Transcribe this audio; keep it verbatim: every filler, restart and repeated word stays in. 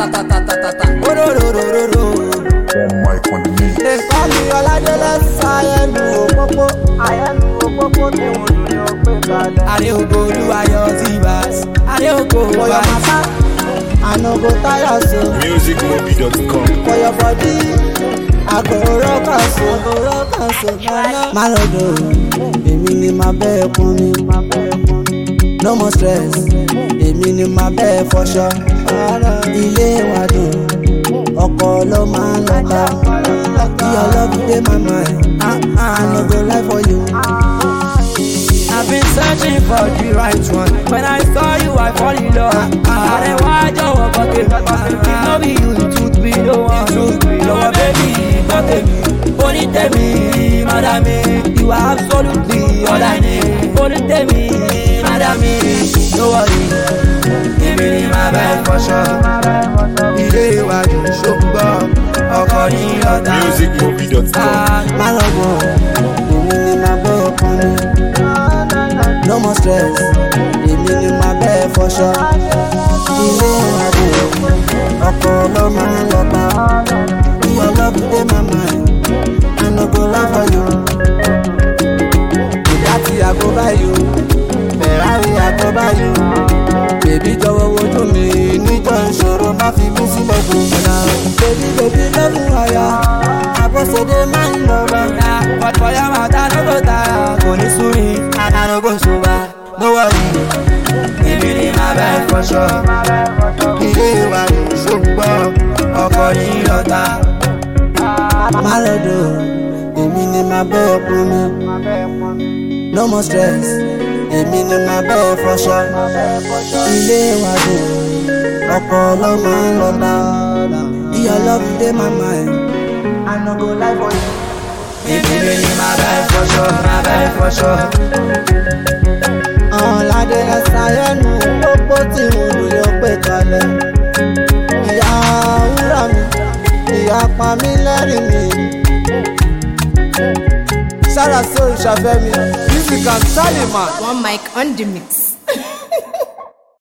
ta ta ta ta ta ta. Orororororo. One mic on the knee. They call me Oladele Sayenu Opopo. Ayenu Opopo tí mo lù ní ọgbẹ́ Ìbàdàn. Adé ògo Olúwayọ̀ Zibas. Adé ògo for your mama. I no go tire so. music mobi dot com. For your body. I go rock and so. I go rock and so. Má lọ dò, èmi ni màá bẹ́ẹ̀ kún mi. No more stress, èmi ni màá bẹ́ẹ̀ fọṣọ. Ilé wa dùn, ọkọ ló máa ń lọ́ta. Your love dey my mind, I no go lie for you. I've been searching for the right one. When I saw you, I fall in love. I dey watch your work, if no be you, it would be no one. Your baby, but baby, only tell me, madam, you are absolutely all I need. Only tell me, madam, no worry, give me my best for sure. Ilé ìwádìí ṣùgbọ́n ọkọ ní ọ̀tá. music mobi dot com. Má lọ bọ̀, èmi ni màá bẹ́ẹ̀ kún mi. No more stress, èmi ni màá bẹ́ẹ̀ fọṣọ. Ilé ìwádìí ọkọ ló máa ń lọ́ta. Your love dey my mind, I no go lie for you. Bugatti I go buy you, Ferrari I go buy you. Baby jọ̀wọ́ wojú mi níjọ́ ìṣòro má fi mí sílẹ̀ gbòmìnà. Baby baby love wáyà, àbọ̀sẹ̀dé máa ń lọ bá. But for your matter no go tire, kò ní sú mi, and I no go sober. No worry, èmi ni màá bẹ́ẹ̀ fọṣọ. Ilé ìwà ìṣògbọ́n ọkọ ní lọ́ta. Má lọ dò, èmi ni màá bẹ́ẹ̀ kún mi. No more stress, èmi ni màá bẹ́ẹ̀ fọṣọ. Ilé wa dùn, ọkọ ló máa ń lọ́ta. Your love dey my mind, I no go lie for you. Èmi ni màá bẹ́ẹ̀ fọṣọ, màá bẹ́ẹ̀ fọṣọ. Oladele Sayenu Opopo tí mo lù yọ pé kalẹ̀. Ìyá wúrà mi, ìyá pa mí lẹ́rìn mi. Sára sórí ṣàfẹ́ mi, music and Salima. One mic on the mix.